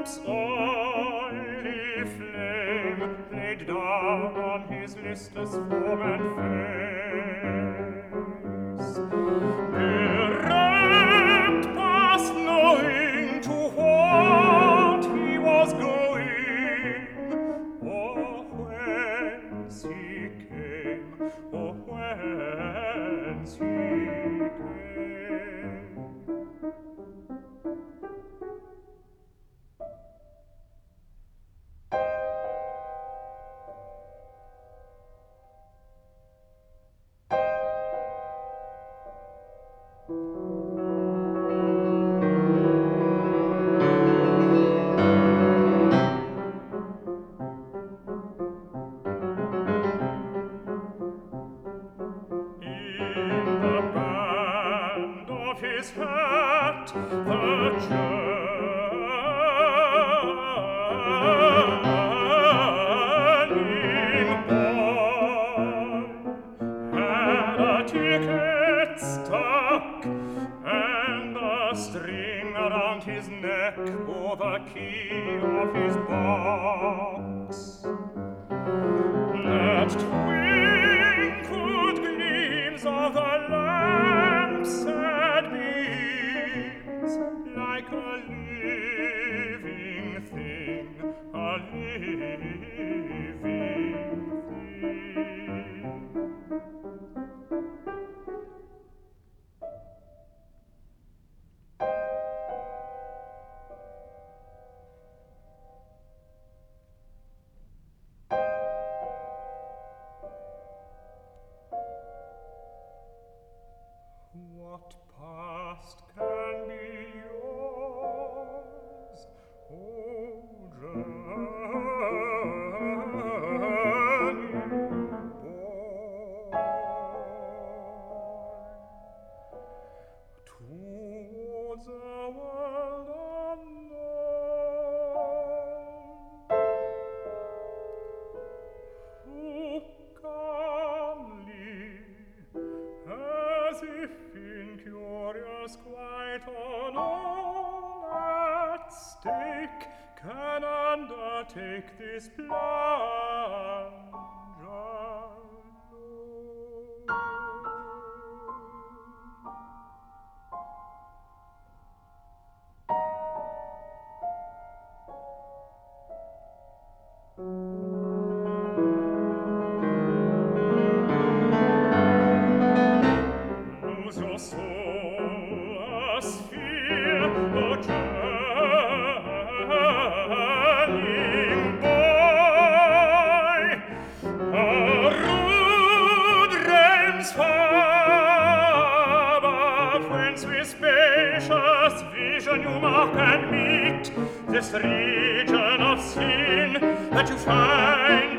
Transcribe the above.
lamp's oily flame laid down on his listless form and face. Bereft, past knowing to what he was going, or whence he came, or whence he came. His hat, the journeying boy had a ticket stuck, and a string around his neck bore the key of his box. That twinkled gleams of the lamps like a living thing, a living thing. What past can be yours, O journeying boy, towards a world unknown, who calmly, as if incurious, quite on all at stake, can undertake this plunge alone. Lose your soul, a sphere, O journeying boy, a rude realm's far above, whence with spacious vision you mark and meet this region of sin that you find